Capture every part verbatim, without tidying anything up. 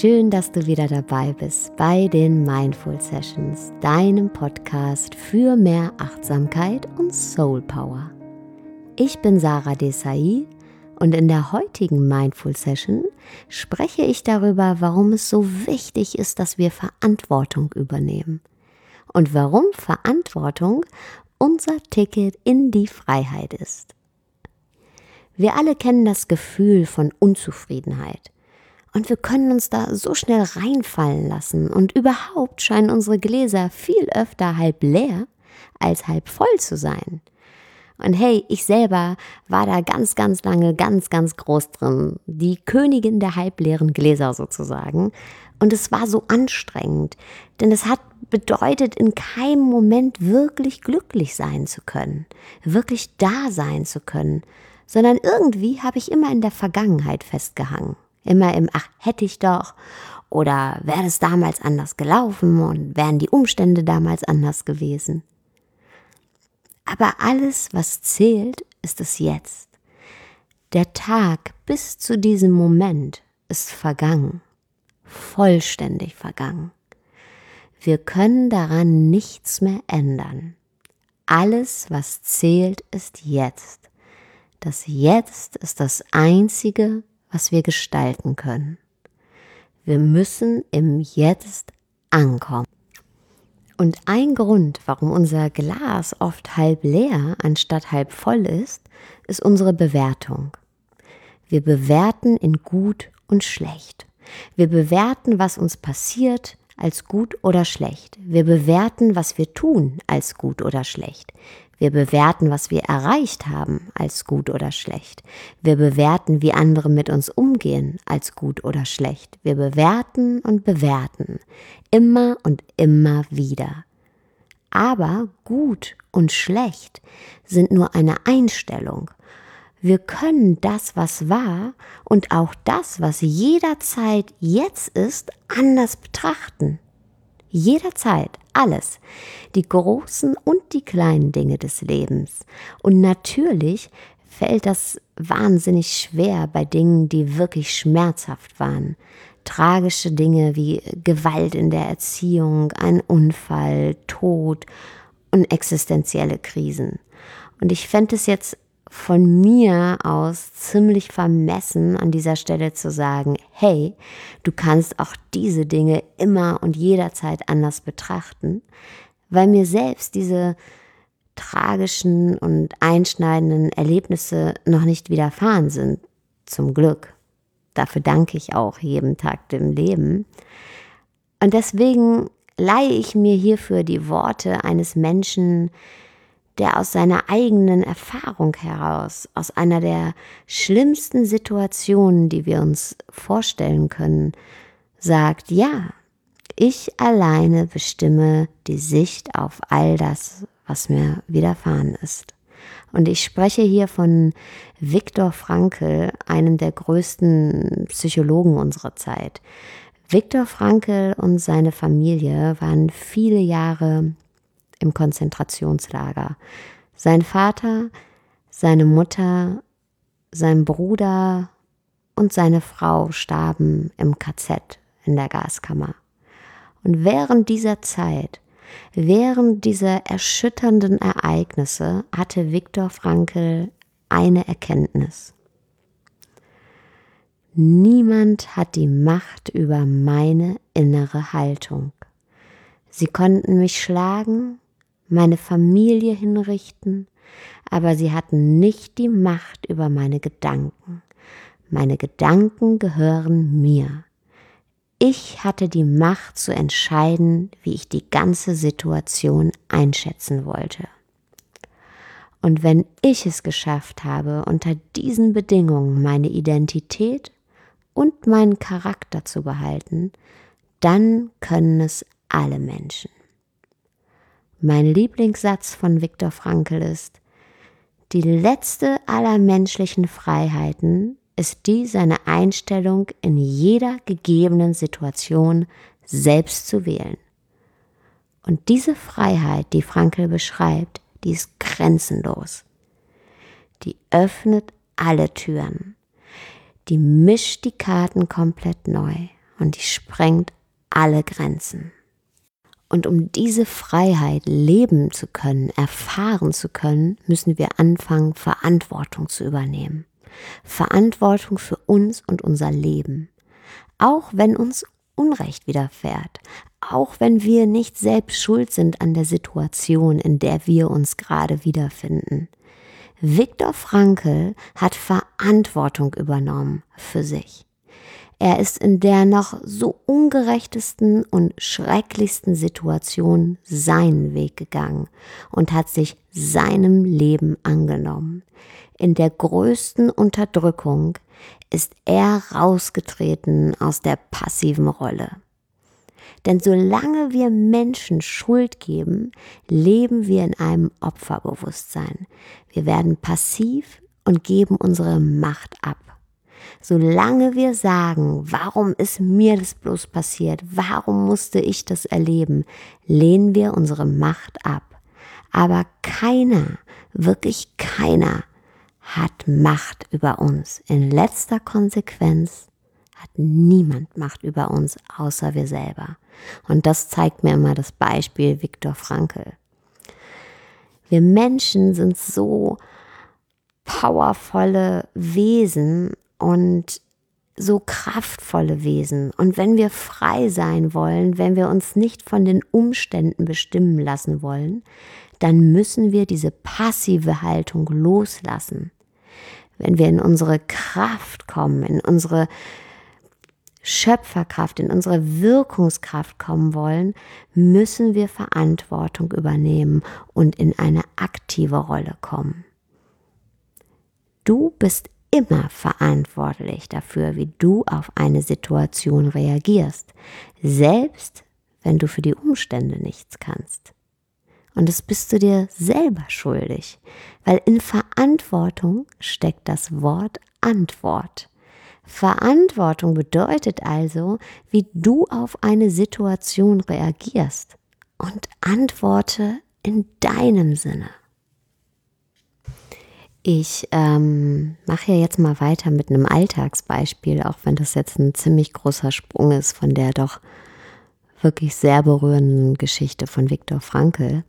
Schön, dass du wieder dabei bist bei den Mindful Sessions, deinem Podcast für mehr Achtsamkeit und Soul Power. Ich bin Sarah Desai und in der heutigen Mindful Session spreche ich darüber, warum es so wichtig ist, dass wir Verantwortung übernehmen und warum Verantwortung unser Ticket in die Freiheit ist. Wir alle kennen das Gefühl von Unzufriedenheit. Und wir können uns da so schnell reinfallen lassen und überhaupt scheinen unsere Gläser viel öfter halb leer als halb voll zu sein. Und hey, ich selber war da ganz, ganz lange ganz, ganz groß drin, die Königin der halbleeren Gläser sozusagen. Und es war so anstrengend, denn es hat bedeutet, in keinem Moment wirklich glücklich sein zu können, wirklich da sein zu können, sondern irgendwie habe ich immer in der Vergangenheit festgehangen. Immer im Ach, hätte ich doch oder wäre es damals anders gelaufen und wären die Umstände damals anders gewesen. Aber alles, was zählt, ist es jetzt. Der Tag bis zu diesem Moment ist vergangen, vollständig vergangen. Wir können daran nichts mehr ändern. Alles, was zählt, ist jetzt. Das Jetzt ist das Einzige, was wir gestalten können. Wir müssen im Jetzt ankommen. Und ein Grund, warum unser Glas oft halb leer anstatt halb voll ist, ist unsere Bewertung. Wir bewerten in gut und schlecht. Wir bewerten, was uns passiert, als gut oder schlecht. Wir bewerten, was wir tun, als gut oder schlecht. Wir bewerten, was wir erreicht haben, als gut oder schlecht. Wir bewerten, wie andere mit uns umgehen, als gut oder schlecht. Wir bewerten und bewerten, immer und immer wieder. Aber gut und schlecht sind nur eine Einstellung. Wir können das, was war und auch das, was jederzeit jetzt ist, anders betrachten. Jederzeit, alles, die großen und die kleinen Dinge des Lebens. Und natürlich fällt das wahnsinnig schwer bei Dingen, die wirklich schmerzhaft waren. Tragische Dinge wie Gewalt in der Erziehung, ein Unfall, Tod und existenzielle Krisen. Und ich fände es jetzt von mir aus ziemlich vermessen, an dieser Stelle zu sagen, hey, du kannst auch diese Dinge immer und jederzeit anders betrachten, weil mir selbst diese tragischen und einschneidenden Erlebnisse noch nicht widerfahren sind, zum Glück. Dafür danke ich auch jeden Tag dem Leben. Und deswegen leihe ich mir hierfür die Worte eines Menschen, der aus seiner eigenen Erfahrung heraus, aus einer der schlimmsten Situationen, die wir uns vorstellen können, sagt, ja, ich alleine bestimme die Sicht auf all das, was mir widerfahren ist. Und ich spreche hier von Viktor Frankl, einem der größten Psychologen unserer Zeit. Viktor Frankl und seine Familie waren viele Jahre im Konzentrationslager. Sein Vater, seine Mutter, sein Bruder und seine Frau starben im K Z in der Gaskammer. Und während dieser Zeit, während dieser erschütternden Ereignisse, hatte Viktor Frankl eine Erkenntnis. Niemand hat die Macht über meine innere Haltung. Sie konnten mich schlagen, meine Familie hinrichten, aber sie hatten nicht die Macht über meine Gedanken. Meine Gedanken gehören mir. Ich hatte die Macht zu entscheiden, wie ich die ganze Situation einschätzen wollte. Und wenn ich es geschafft habe, unter diesen Bedingungen meine Identität und meinen Charakter zu behalten, dann können es alle Menschen. Mein Lieblingssatz von Viktor Frankl ist: Die letzte aller menschlichen Freiheiten ist die, seine Einstellung in jeder gegebenen Situation selbst zu wählen. Und diese Freiheit, die Frankl beschreibt, die ist grenzenlos. Die öffnet alle Türen. Die mischt die Karten komplett neu. und die sprengt alle Grenzen. Und um diese Freiheit leben zu können, erfahren zu können, müssen wir anfangen, Verantwortung zu übernehmen. Verantwortung für uns und unser Leben. Auch wenn uns Unrecht widerfährt, auch wenn wir nicht selbst schuld sind an der Situation, in der wir uns gerade wiederfinden. Viktor Frankl hat Verantwortung übernommen für sich. Er ist in der noch so ungerechtesten und schrecklichsten Situation seinen Weg gegangen und hat sich seinem Leben angenommen. In der größten Unterdrückung ist er rausgetreten aus der passiven Rolle. Denn solange wir Menschen Schuld geben, leben wir in einem Opferbewusstsein. Wir werden passiv und geben unsere Macht ab. Solange wir sagen, warum ist mir das bloß passiert, warum musste ich das erleben, lehnen wir unsere Macht ab. Aber keiner, wirklich keiner, hat Macht über uns. In letzter Konsequenz hat niemand Macht über uns, außer wir selber. Und das zeigt mir immer das Beispiel Viktor Frankl. Wir Menschen sind so powervolle Wesen und so kraftvolle Wesen. Und wenn wir frei sein wollen, wenn wir uns nicht von den Umständen bestimmen lassen wollen, dann müssen wir diese passive Haltung loslassen. Wenn wir in unsere Kraft kommen, in unsere Schöpferkraft, in unsere Wirkungskraft kommen wollen, müssen wir Verantwortung übernehmen und in eine aktive Rolle kommen. Du bist immer verantwortlich dafür, wie du auf eine Situation reagierst, selbst wenn du für die Umstände nichts kannst. Und das bist du dir selber schuldig, weil in Verantwortung steckt das Wort Antwort. Verantwortung bedeutet also, wie du auf eine Situation reagierst und antworte in deinem Sinne. Ich ähm, mache ja jetzt mal weiter mit einem Alltagsbeispiel, auch wenn das jetzt ein ziemlich großer Sprung ist von der doch wirklich sehr berührenden Geschichte von Viktor Frankl.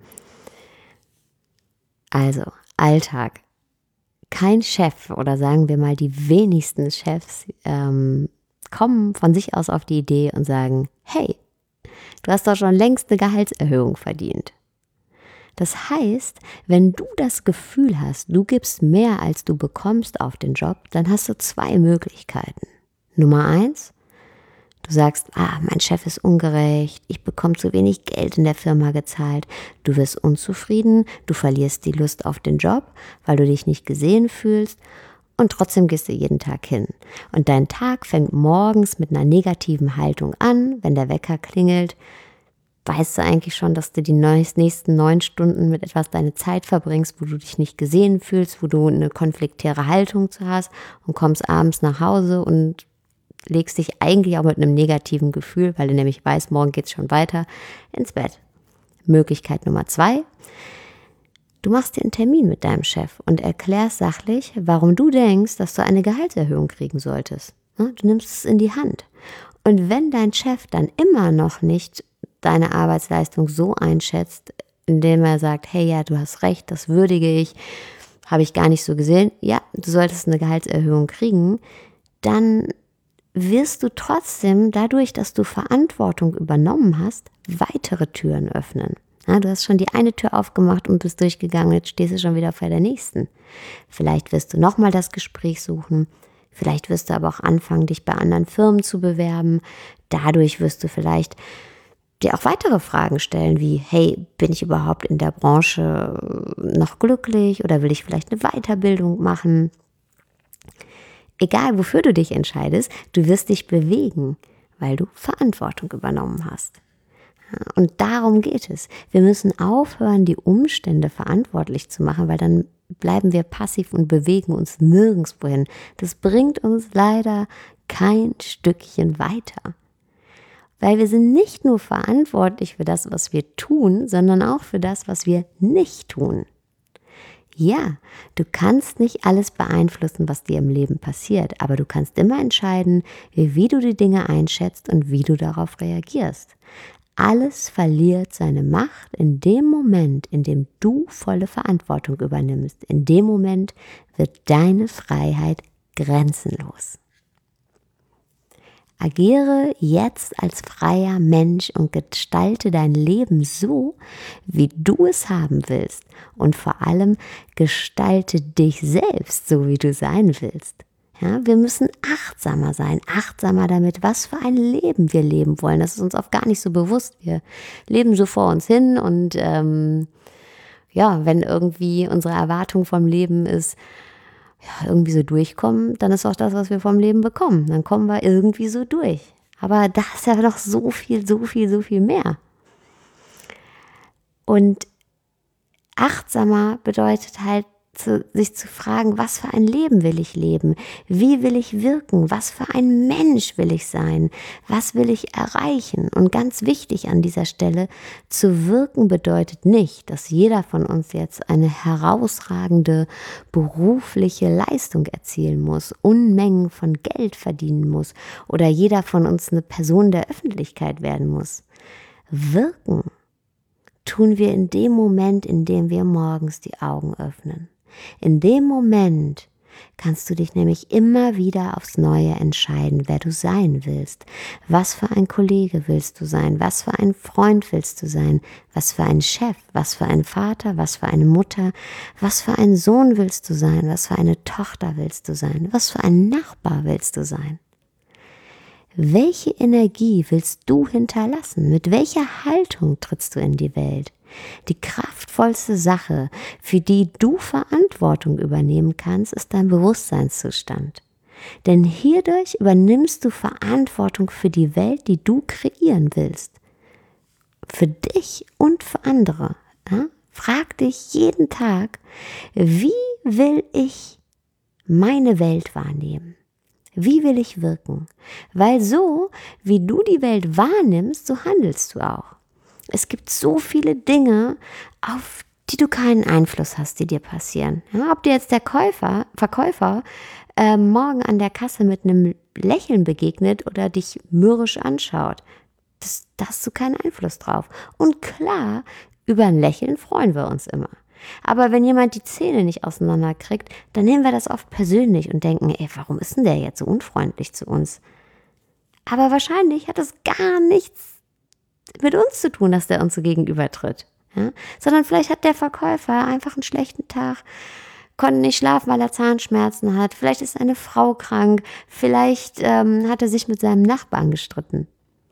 Also, Alltag. Kein Chef oder sagen wir mal die wenigsten Chefs ähm, kommen von sich aus auf die Idee und sagen, hey, du hast doch schon längst eine Gehaltserhöhung verdient. Das heißt, wenn du das Gefühl hast, du gibst mehr als du bekommst auf den Job, dann hast du zwei Möglichkeiten. Nummer eins, du sagst, ah, mein Chef ist ungerecht, ich bekomme zu wenig Geld in der Firma gezahlt. Du wirst unzufrieden, du verlierst die Lust auf den Job, weil du dich nicht gesehen fühlst und trotzdem gehst du jeden Tag hin. Und dein Tag fängt morgens mit einer negativen Haltung an, wenn der Wecker klingelt. Weißt du eigentlich schon, dass du die nächsten neun Stunden mit etwas deine Zeit verbringst, wo du dich nicht gesehen fühlst, wo du eine konfliktäre Haltung zu hast und kommst abends nach Hause und legst dich eigentlich auch mit einem negativen Gefühl, weil du nämlich weißt, morgen geht's schon weiter, ins Bett. Möglichkeit Nummer zwei, du machst dir einen Termin mit deinem Chef und erklärst sachlich, warum du denkst, dass du eine Gehaltserhöhung kriegen solltest. Du nimmst es in die Hand. Und wenn dein Chef dann immer noch nicht deine Arbeitsleistung so einschätzt, indem er sagt, hey, ja, du hast recht, das würdige ich, habe ich gar nicht so gesehen, ja, du solltest eine Gehaltserhöhung kriegen, dann wirst du trotzdem dadurch, dass du Verantwortung übernommen hast, weitere Türen öffnen. Ja, du hast schon die eine Tür aufgemacht und bist durchgegangen, jetzt stehst du schon wieder vor der nächsten. Vielleicht wirst du nochmal das Gespräch suchen, vielleicht wirst du aber auch anfangen, dich bei anderen Firmen zu bewerben. Dadurch wirst du vielleicht dir auch weitere Fragen stellen, wie, hey, bin ich überhaupt in der Branche noch glücklich oder will ich vielleicht eine Weiterbildung machen? Egal, wofür du dich entscheidest, du wirst dich bewegen, weil du Verantwortung übernommen hast. Und darum geht es. Wir müssen aufhören, die Umstände verantwortlich zu machen, weil dann bleiben wir passiv und bewegen uns nirgendwo hin. Das bringt uns leider kein Stückchen weiter. Weil wir sind nicht nur verantwortlich für das, was wir tun, sondern auch für das, was wir nicht tun. Ja, du kannst nicht alles beeinflussen, was dir im Leben passiert, aber du kannst immer entscheiden, wie du die Dinge einschätzt und wie du darauf reagierst. Alles verliert seine Macht in dem Moment, in dem du volle Verantwortung übernimmst. In dem Moment wird deine Freiheit grenzenlos. Agiere jetzt als freier Mensch und gestalte dein Leben so, wie du es haben willst. Und vor allem gestalte dich selbst so, wie du sein willst. Ja, wir müssen achtsamer sein, achtsamer damit, was für ein Leben wir leben wollen. Das ist uns oft gar nicht so bewusst. Wir leben so vor uns hin und ähm, ja, wenn irgendwie unsere Erwartung vom Leben ist, ja, irgendwie so durchkommen, dann ist auch das, was wir vom Leben bekommen. Dann kommen wir irgendwie so durch. Aber da ist ja noch so viel, so viel, so viel mehr. Und achtsamer bedeutet halt, zu, sich zu fragen, was für ein Leben will ich leben? Wie will ich wirken? Was für ein Mensch will ich sein? Was will ich erreichen? Und ganz wichtig an dieser Stelle, zu wirken bedeutet nicht, dass jeder von uns jetzt eine herausragende berufliche Leistung erzielen muss, Unmengen von Geld verdienen muss oder jeder von uns eine Person der Öffentlichkeit werden muss. Wirken tun wir in dem Moment, in dem wir morgens die Augen öffnen. In dem Moment kannst du dich nämlich immer wieder aufs Neue entscheiden, wer du sein willst. Was für ein Kollege willst du sein? Was für ein Freund willst du sein? Was für ein Chef? Was für ein Vater? Was für eine Mutter? Was für ein Sohn willst du sein? Was für eine Tochter willst du sein? Was für ein Nachbar willst du sein? Welche Energie willst du hinterlassen? Mit welcher Haltung trittst du in die Welt? Die kraftvollste Sache, für die du Verantwortung übernehmen kannst, ist dein Bewusstseinszustand. Denn hierdurch übernimmst du Verantwortung für die Welt, die du kreieren willst. Für dich und für andere. Ja? Frag dich jeden Tag, wie will ich meine Welt wahrnehmen? Wie will ich wirken? Weil so, wie du die Welt wahrnimmst, so handelst du auch. Es gibt so viele Dinge, auf die du keinen Einfluss hast, die dir passieren. Ja, ob dir jetzt der Käufer, Verkäufer äh, morgen an der Kasse mit einem Lächeln begegnet oder dich mürrisch anschaut, das, da hast du keinen Einfluss drauf. Und klar, über ein Lächeln freuen wir uns immer. Aber wenn jemand die Zähne nicht auseinanderkriegt, dann nehmen wir das oft persönlich und denken, ey, warum ist denn der jetzt so unfreundlich zu uns? Aber wahrscheinlich hat es gar nichts mit uns zu tun, dass der uns so gegenübertritt. Ja? Sondern vielleicht hat der Verkäufer einfach einen schlechten Tag, konnte nicht schlafen, weil er Zahnschmerzen hat. Vielleicht ist eine Frau krank, vielleicht ähm, hat er sich mit seinem Nachbarn gestritten.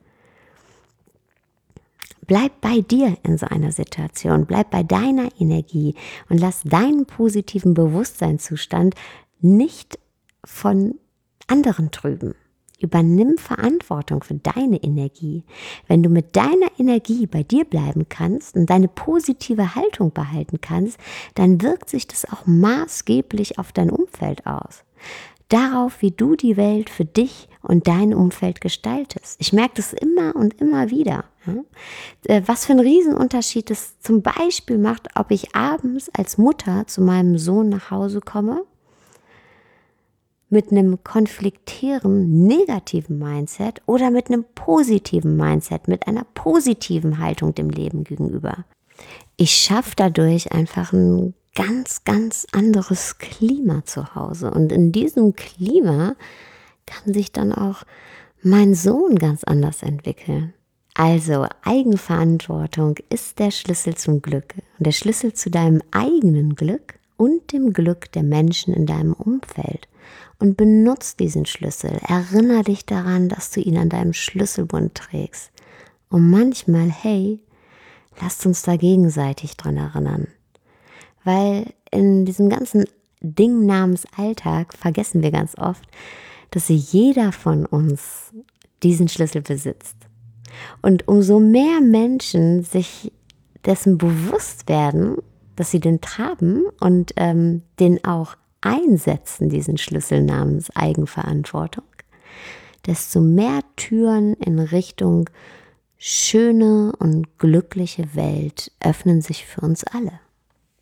Bleib bei dir in so einer Situation, bleib bei deiner Energie und lass deinen positiven Bewusstseinszustand nicht von anderen trüben. Übernimm Verantwortung für deine Energie. Wenn du mit deiner Energie bei dir bleiben kannst und deine positive Haltung behalten kannst, dann wirkt sich das auch maßgeblich auf dein Umfeld aus. Darauf, wie du die Welt für dich und dein Umfeld gestaltest. Ich merke das immer und immer wieder. Was für einen Riesenunterschied es zum Beispiel macht, ob ich abends als Mutter zu meinem Sohn nach Hause komme, mit einem konfliktieren, negativen Mindset oder mit einem positiven Mindset, mit einer positiven Haltung dem Leben gegenüber. Ich schaffe dadurch einfach ein ganz, ganz anderes Klima zu Hause. Und in diesem Klima kann sich dann auch mein Sohn ganz anders entwickeln. Also Eigenverantwortung ist der Schlüssel zum Glück und der Schlüssel zu deinem eigenen Glück und dem Glück der Menschen in deinem Umfeld. Und benutz diesen Schlüssel. Erinnere dich daran, dass du ihn an deinem Schlüsselbund trägst. Und manchmal, hey, lasst uns da gegenseitig dran erinnern. Weil in diesem ganzen Ding namens Alltag vergessen wir ganz oft, dass jeder von uns diesen Schlüssel besitzt. Und umso mehr Menschen sich dessen bewusst werden, dass sie den haben und ähm, den auch einsetzen, diesen Schlüssel namens Eigenverantwortung, desto mehr Türen in Richtung schöne und glückliche Welt öffnen sich für uns alle.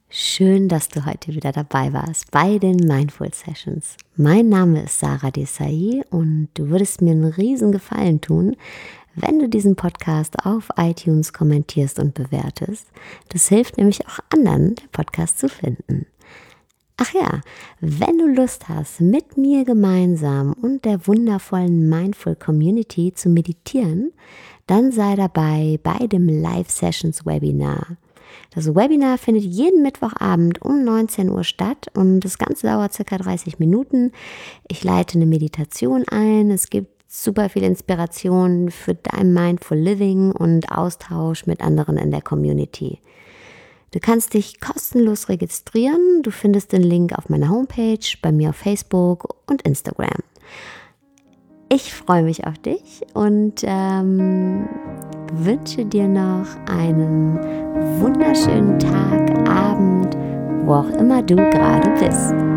Schön, dass du heute wieder dabei warst bei den Mindful Sessions. Mein Name ist Sarah Desai und du würdest mir einen riesen Gefallen tun, wenn du diesen Podcast auf iTunes kommentierst und bewertest. Das hilft nämlich auch anderen, den Podcast zu finden. Ach ja, wenn du Lust hast, mit mir gemeinsam und der wundervollen Mindful Community zu meditieren, dann sei dabei bei dem Live Sessions Webinar. Das Webinar findet jeden Mittwochabend um neunzehn Uhr statt und das Ganze dauert circa dreißig Minuten. Ich leite eine Meditation ein. Es gibt super viel Inspiration für dein Mindful Living und Austausch mit anderen in der Community. Du kannst dich kostenlos registrieren. Du findest den Link auf meiner Homepage, bei mir auf Facebook und Instagram. Ich freue mich auf dich und ähm, wünsche dir noch einen wunderschönen Tag, Abend, wo auch immer du gerade bist.